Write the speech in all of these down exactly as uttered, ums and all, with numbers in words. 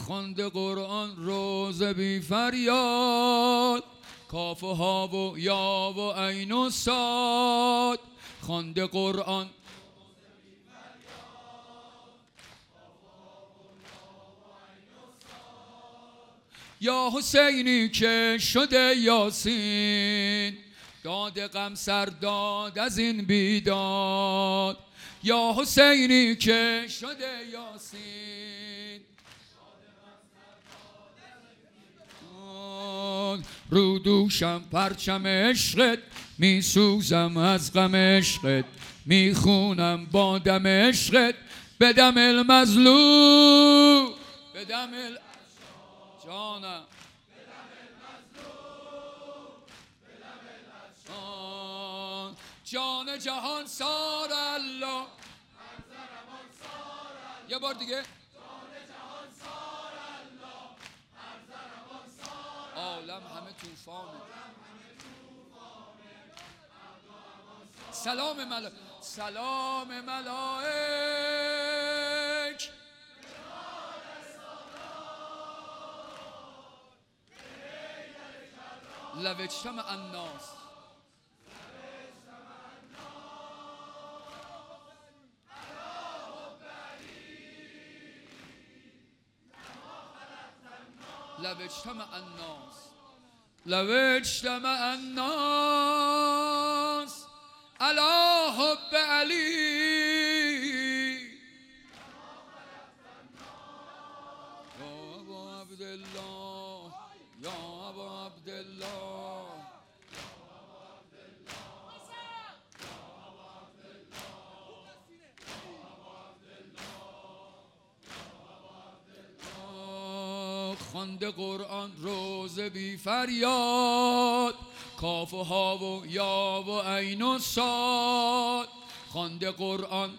خوانده قرآن روز بی فریاد، کاف و ها و یا و عین و صاد. خوانده قرآن یا حسینی که شده یاسین، داد غم سر داد از این بیداد. یا حسینی که شده یاسین، رو دوشم پرچم عشقت، می سوزم از غم عشقت، می خونم با دم عشقت، به دم المظلوم، به دم ال... جانم جان جهان سار الله. یه بار دیگه. عالم همه توفانه. سلام ملائک، سلام ملائک، لو اجتمع الناس لو اجتمع الناس لو اجتمع الناس علی حب علی. یا ابا عبدالله، یا ابا عبدالله، خوانده قرآن روز بی فریاد، کاف و ها و یا و عین و صاد. خوانده قرآن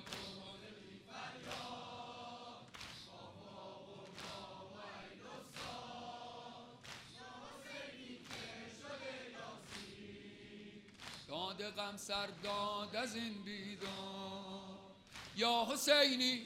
داد غم سر داد از این بیداد. یا حسینی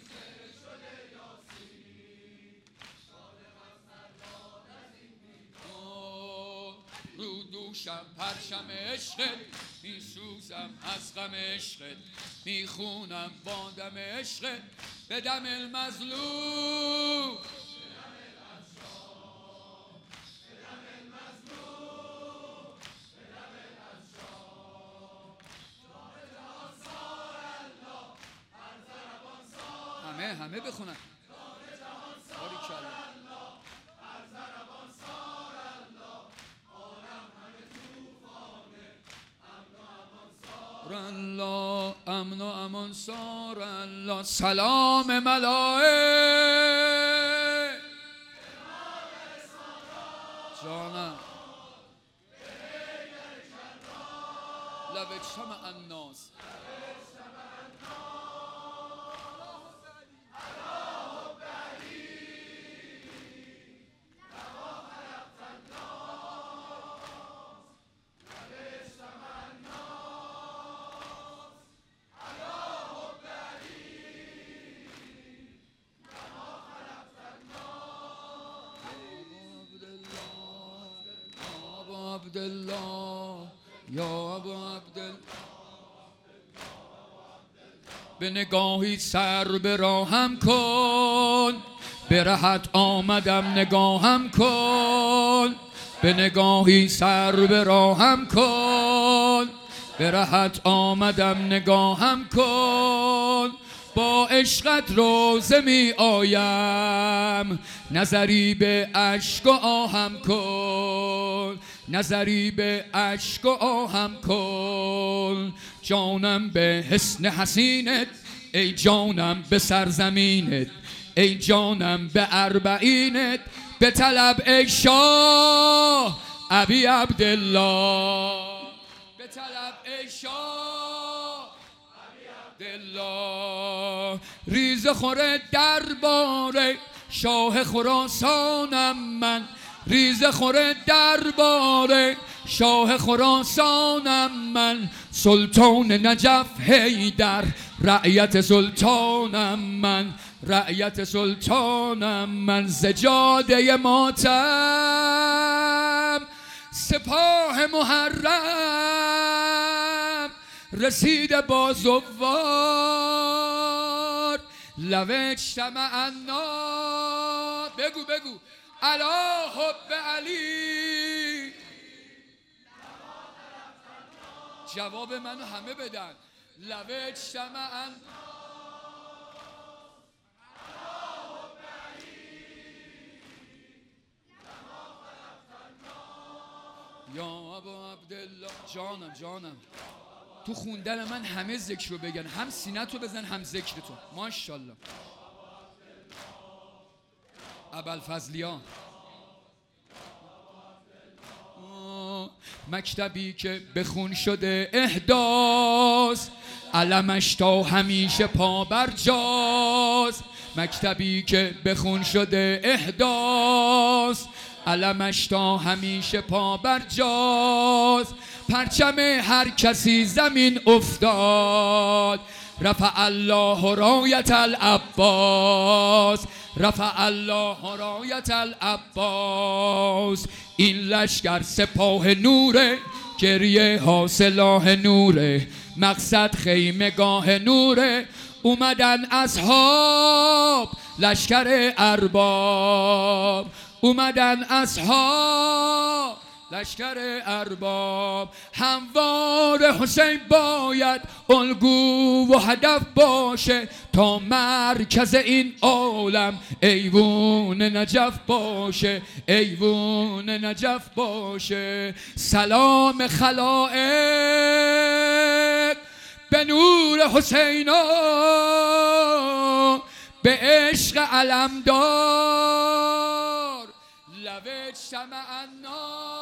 رو دوشم پرچم عشقت، می سوزم از غم عشقت، می خونم با دم عشقت، به دم المظلوم، همه همه بخونن. باریکلا. الله امن و امان سار الله. سلام ملائک، جانم لو اجتمع الناس عبدالله، یا ابا عبدالله. به نگاهی سر به راهم کن، به رهت آمدم نگاهم کن. به نگاهی سر به راهم کن، به رهت آمدم نگاهم کن. با عشقت روزه می آیم، نظری به اشک و آهم کن. نظری به اشک و آهم کن. جانم به حسن حسینت، ای جانم به سرزمینت، ای جانم به اربعینت، به طلب ای شاه ابی عبدالله، به طلب ای شاه ابی عبدالله. ریزه خور درباره شاه خراسانم من، ریزه خور درباره شاه خراسانم من. سلطان نجف حیدر رعیت سلطانم من، رعیت سلطانم من، زجاده ماتم سپاه محرم رسید با زوار لو اجتمع الناس. بگو بگو علی حب علی. جواب منو همه بدن. لو اجتمع الناس یا ابا عبدالله. جانم جانم تو خوندن من همه ذکر رو بگن، هم سینه تو بزن هم ذکر تو. ماشاءالله. ابوالفضلیان مکتبی که بخون شده احداث، علمش تا همیشه پا بر جاست. مکتبی که بخون شده احداث، علمش تا همیشه پا بر جاست. پرچم هر کسی زمین افتاد، رفع الله رایت العباس، رفع الله رایت العباس. این لشکر سپاه نوره، گریه ها سلاح نوره، مقصد خیمگاه نوره. اومدن اصحاب لشکر ارباب، اومدن اصحاب لشکر ارباب. هموار حسین باید الگو و هدف باشه، تا مرکز این عالم ایوون نجف باشه، ایوون نجف باشه. سلام خلائق به نور حسینا، به عشق علمدار لو اجتمع الناس.